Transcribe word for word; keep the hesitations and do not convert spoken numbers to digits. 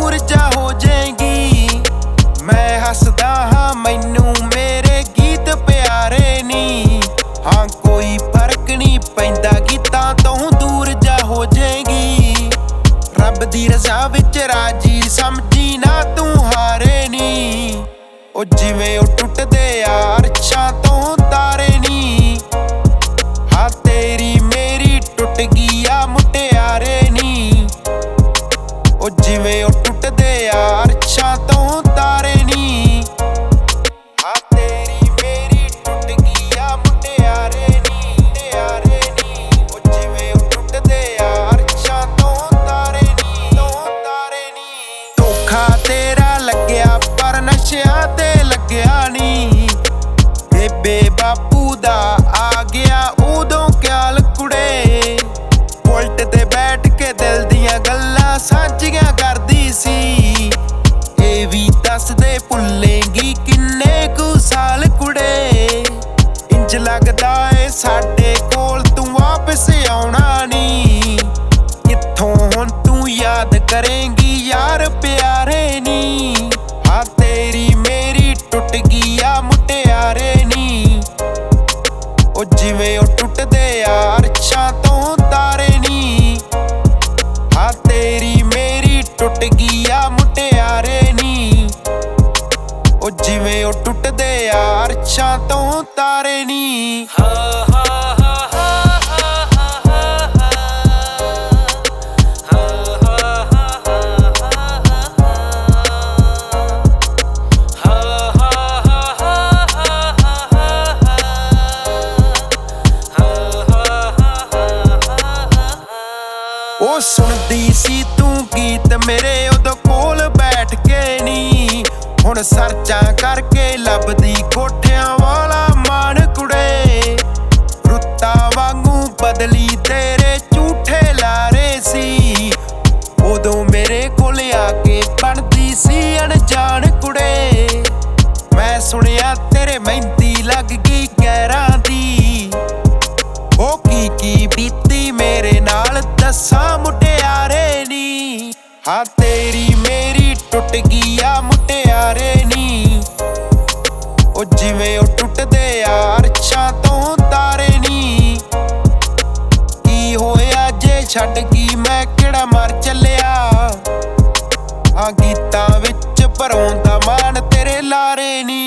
दूर जा हो जाएगी। मैं हसदा हाँ मैनू मेरे गीत प्यारे नी। हाँ कोई फर्क नहीं पैंदा गीतां तो दूर जा हो जाएगी। रब दी रज़ा विच राजी समझी ना तू हारे नी। ओ जिवें ओ टुटदे अरशां तो तारे नी। हाँ तेरी मेरी टुट गई आ मुटियारे नी। ओ जिवें ओ टुटदे अरशां तो तारे नी। हाँ तेरी मेरी टुट गई आ मुटियारे नी मुटियारे नी। ओ जिवें ओ टुटदे अरशां तो तारे नी तो तारे नी। धोखा तेरा लग्या पर नशियां ते लग्या नी। बेबे बापू दा आ गया उदों ख्याल कुड़े। बुलट ते बैठ के दिल दियां गल्लां सांझियां करदी सी। ए वी दस दे भुल्लेंगी किन्ने कु साल कुड़े। इंज लगदा ए साडे कोल तू वापस आउणा नी। कित्थों हुण तू याद करेंगी यार प्यारे नी। हाँ तेरी मेरी टुट गई आ मुटियारे नी। ओ जिवें ओ टुटदे अरशां तो तारे नी। हाँ तेरी मेरी टुट गई आ मुटियारे नी। ओ जिवें ओ टुटदे अरशां तो तारे नी। ओ सुनदी सी तू गीत मेरे उदों कोल बैठ के नी। हुण सर्चां करके लभदी कोठियां वाला मान कुड़े। रुत्ता वांगू बदली तेरे झूठे लारे सी। उदों मेरे कोल आके बनदी सी अनजान कुड़े। मैं सुनिया तेरे मेहंदी लग गई गैरां दी। ओ की की बीती मेरे नाल दस्सां मुटियारे नी। हाँ तेरी मेरी टुट गई आ मुटियारे नी। ओ जिवें ओ टुटदे अरशां तो तारे नी। की होया जे छड्ड गई मैं किहड़ा मर चलिया। हाँ गीतां विच भरौंदा मान तेरे लारे नी।